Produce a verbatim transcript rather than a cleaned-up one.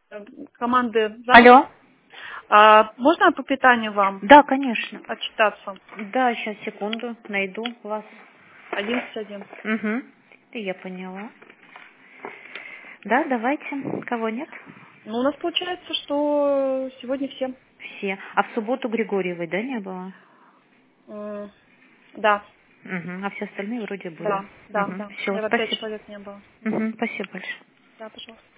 э, команды за- Алло. А, можно по питанию вам Да, конечно. отчитаться? Да, сейчас, секунду, найду вас. одиннадцать один. Угу. Я поняла. Да, давайте. Кого нет? Ну, у нас получается, что сегодня все. Все. А в субботу Григорьевой, да, не было? М, Да, Угу. А все остальные вроде были. да, да, Угу. да. Все, Наверное, пять спасибо. человек не было. Мгм. Угу. Спасибо большое. Да, пожалуйста.